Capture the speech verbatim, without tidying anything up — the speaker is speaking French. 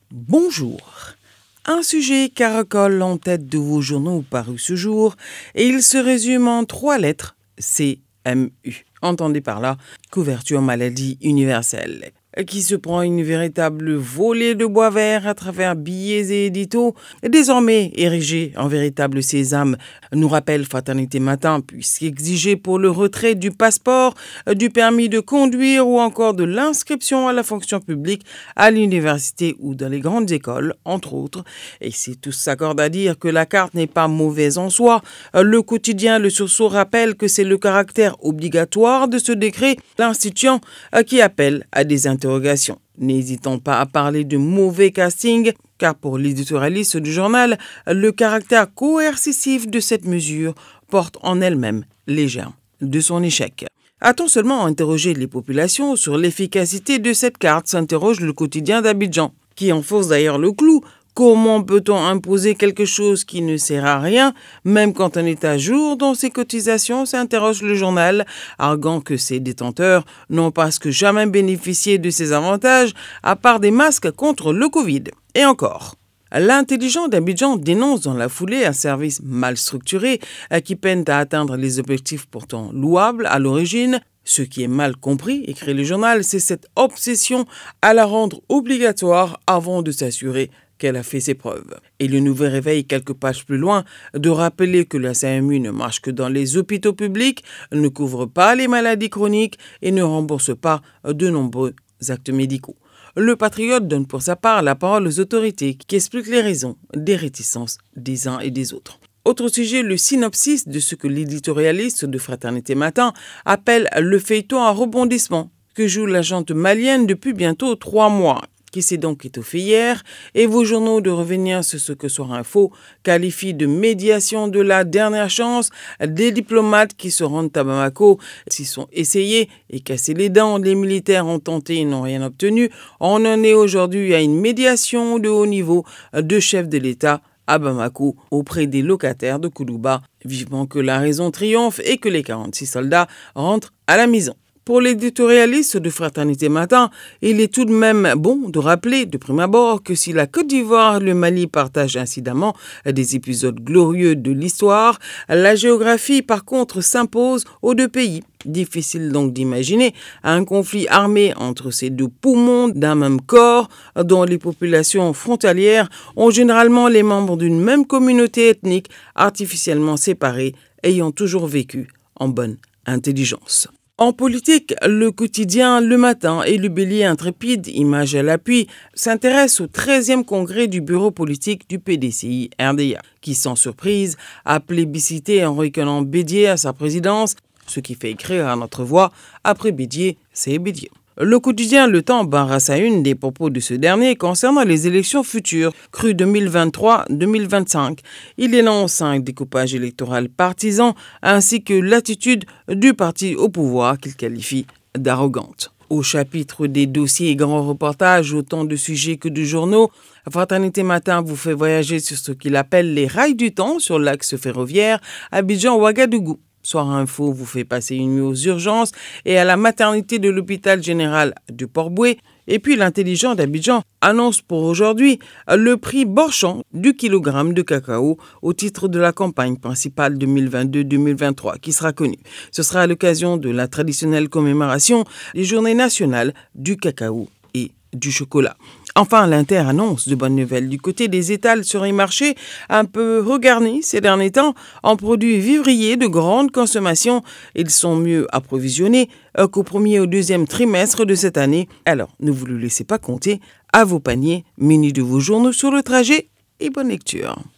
Bonjour. Un sujet caracole en tête de vos journaux parus ce jour et il se résume en trois lettres, C M U. Entendez par là, couverture maladie universelle, qui se prend une véritable volée de bois vert à travers billets et éditos, désormais érigé en véritable sésame, nous rappelle Fraternité Matin, puisqu'exigé pour le retrait du passeport, du permis de conduire ou encore de l'inscription à la fonction publique, à l'université ou dans les grandes écoles, entre autres. Et si tous s'accordent à dire que la carte n'est pas mauvaise en soi, le quotidien Le Sursaut rappelle que c'est le caractère obligatoire de ce décret, l'instituant qui appelle à des interrogations. N'hésitons pas à parler de mauvais casting, car pour l'éditorialiste du journal, le caractère coercitif de cette mesure porte en elle-même les germes de son échec. A-t-on seulement interrogé les populations sur l'efficacité de cette carte, s'interroge le quotidien d'Abidjan, qui enfonce d'ailleurs le clou. Comment peut-on imposer quelque chose qui ne sert à rien, même quand on est à jour dans ses cotisations, s'interroge le journal, arguant que ses détenteurs n'ont presque jamais bénéficié de ces avantages, à part des masques contre le Covid. Et encore. L'intelligent d'Abidjan dénonce dans la foulée un service mal structuré qui peine à atteindre les objectifs pourtant louables à l'origine. Ce qui est mal compris, écrit le journal, c'est cette obsession à la rendre obligatoire avant de s'assurer qu'elle a fait ses preuves. Et le nouveau réveil, quelques pages plus loin, de rappeler que la C M U ne marche que dans les hôpitaux publics, ne couvre pas les maladies chroniques et ne rembourse pas de nombreux actes médicaux. Le Patriote donne pour sa part la parole aux autorités qui expliquent les raisons des réticences des uns et des autres. Autre sujet, le synopsis de ce que l'éditorialiste de Fraternité Matin appelle le feuilleton à rebondissement que joue la junte malienne depuis bientôt trois mois. Qui s'est donc étoffé hier, et vos journaux de revenir sur ce que Soir Info qualifie de médiation de la dernière chance des diplomates qui se rendent à Bamako, s'y sont essayés et cassés les dents, les militaires ont tenté et n'ont rien obtenu. On en est aujourd'hui à une médiation de haut niveau de chefs de l'État à Bamako auprès des locataires de Koulouba, vivement que la raison triomphe et que les quarante-six soldats rentrent à la maison. Pour l'éditorialiste de Fraternité Matin, il est tout de même bon de rappeler de prime abord que si la Côte d'Ivoire et le Mali partagent incidemment des épisodes glorieux de l'histoire, la géographie par contre s'impose aux deux pays. Difficile donc d'imaginer un conflit armé entre ces deux poumons d'un même corps dont les populations frontalières ont généralement les membres d'une même communauté ethnique artificiellement séparée ayant toujours vécu en bonne intelligence. En politique, le quotidien Le Matin et le Bélier intrépide, image à l'appui, s'intéressent au treizième congrès du bureau politique du P D C I R D A, qui sans surprise a plébiscité Henri Konan Bédié à sa présidence, ce qui fait écrire à notre voix, après Bédié, c'est Bédié. Le quotidien Le Temps barre à une des propos de ce dernier concernant les élections futures, crues deux mille vingt-trois deux mille vingt-cinq. Il énonce un découpage électoral partisan ainsi que l'attitude du parti au pouvoir qu'il qualifie d'arrogante. Au chapitre des dossiers et grands reportages, autant de sujets que de journaux, Fraternité Matin vous fait voyager sur ce qu'il appelle les rails du temps sur l'axe ferroviaire Abidjan-Ouagadougou. Soir Info vous fait passer une nuit aux urgences et à la maternité de l'hôpital général de Port-Bouët. Et puis l'intelligent d'Abidjan annonce pour aujourd'hui le prix Borchamp du kilogramme de cacao au titre de la campagne principale deux mille vingt-deux deux mille vingt-trois qui sera connue. Ce sera à l'occasion de la traditionnelle commémoration des journées nationales du cacao et du chocolat. Enfin, l'Inter annonce de bonnes nouvelles du côté des étals sur les marchés, un peu regarnis ces derniers temps en produits vivriers de grande consommation. Ils sont mieux approvisionnés qu'au premier et au deuxième trimestre de cette année. Alors, ne vous le laissez pas compter, à vos paniers, munis de vos journaux sur le trajet et bonne lecture.